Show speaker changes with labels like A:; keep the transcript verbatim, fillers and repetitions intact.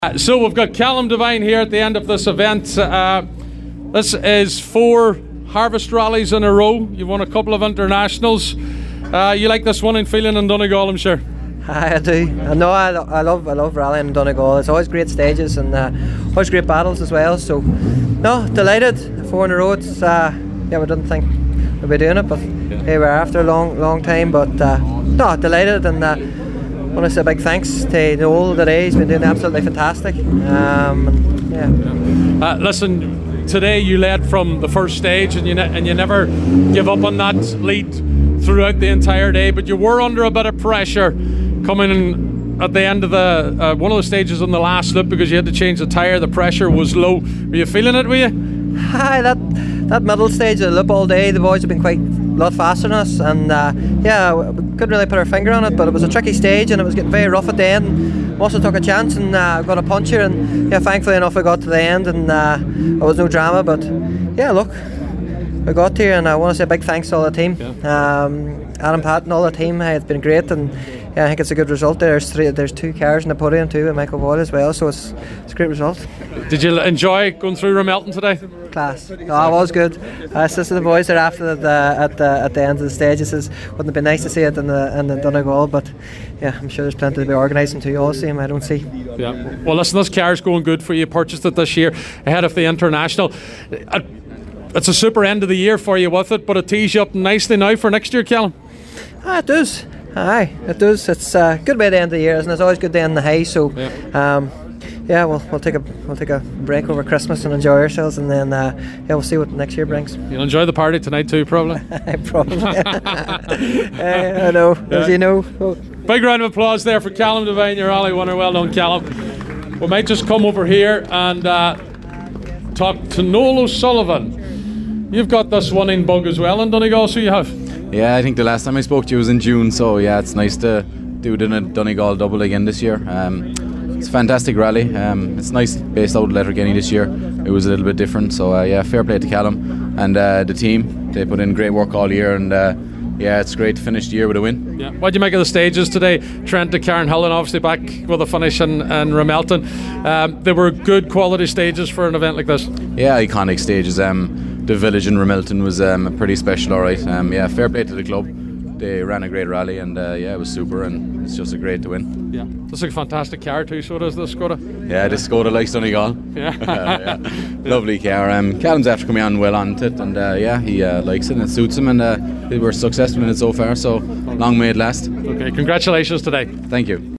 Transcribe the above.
A: Uh, So we've got Callum Devine here at the end of this event. Uh, this is four harvest rallies in a row. You've won a couple of internationals. Uh, you like this winning feeling in Donegal, I'm sure.
B: I do. I know. I, I love. I love rallying in Donegal. It's always great stages and uh, always great battles as well. So, no, delighted. Four in a row. It's, uh, yeah, we didn't think we'd be doing it, but yeah. Here we are after a long, long time. But uh, no, delighted, and uh, I want to say a big thanks to Noel today. He's been doing absolutely fantastic. Um, and, yeah.
A: Uh, listen, today you led from the first stage, and you ne- and you never give up on that lead throughout the entire day. But you were under a bit of pressure coming in at the end of the uh, one of the stages on the last loop because you had to change the tyre. The pressure was low. Were you feeling it? Were you?
B: Hi, that that middle stage of the loop all day. The boys have been quite a lot faster than us, and uh, yeah, we couldn't really put our finger on it. But it was a tricky stage, and it was getting very rough at the end. We also took a chance and uh, got a puncher, and yeah, thankfully enough, we got to the end, and uh, there was no drama. But yeah, look, we got here, and I want to say a big thanks to all the team. Yeah. Um, Adam Patton, all the team. Hey, it's been great, and yeah, I think it's a good result. There's three, there's two cars in the podium too, with Michael Boyle as well. So it's it's a great result.
A: Did you enjoy going through Ramelton today?
B: Class. No, it was good. I said to the boys there after the, at the at the end of the stage, he says, wouldn't it be nice to see it in the in the Donegal? But yeah, I'm sure there's plenty to be organising too. All the same, I don't see.
A: Yeah. Well, listen, this car's going good for you. You purchased it this year ahead of the international. It's a super end of the year for you with it, but it tees you up nicely now for next year, Callum.
B: Ah, it does. Aye, it does. It's a good way to end the year, isn't it? It's always good to end the high. So, yeah, um, yeah we'll we'll take a we'll take a break over Christmas and enjoy ourselves, and then uh, yeah, we'll see what next year brings.
A: You'll enjoy the party tonight too, probably.
B: Probably. uh, I know, yeah. As you know. Oh.
A: Big round of applause there for Callum Devine, your rally winner. Well done, Callum. We might just come over here and uh, talk to Noel O'Sullivan. You've got this winning bug as well in Donegal, so you have.
C: Yeah, I think the last time I spoke to you was in June, so yeah, it's nice to do the Donegal double again this year. Um, it's a fantastic rally. Um, it's nice based out of Letterkenny this year. It was a little bit different, so uh, yeah, fair play to Callum and uh, the team. They put in great work all year, and uh, yeah, it's great to finish the year with a win.
A: Yeah. What do you make of the stages today? Trent to Cairnhill, and obviously back with a finish in, in Ramelton. Um, they were good quality stages for an event like this.
C: Yeah, iconic stages. Um, the village in Ramelton was um, pretty special, all right. Um, yeah, fair play to the club. They ran a great rally, and uh, yeah, it was super, and it's just a great to win.
A: Yeah, this is a fantastic car too. So does this Skoda.
C: Yeah, this Skoda likes Donegal.
A: Yeah.
C: uh, yeah. Lovely car. Um, Callum's after coming on well on it, and uh, yeah, he uh, likes it and it suits him, and uh, they were successful in it so far. So long may it last.
A: Okay, congratulations today.
C: Thank you.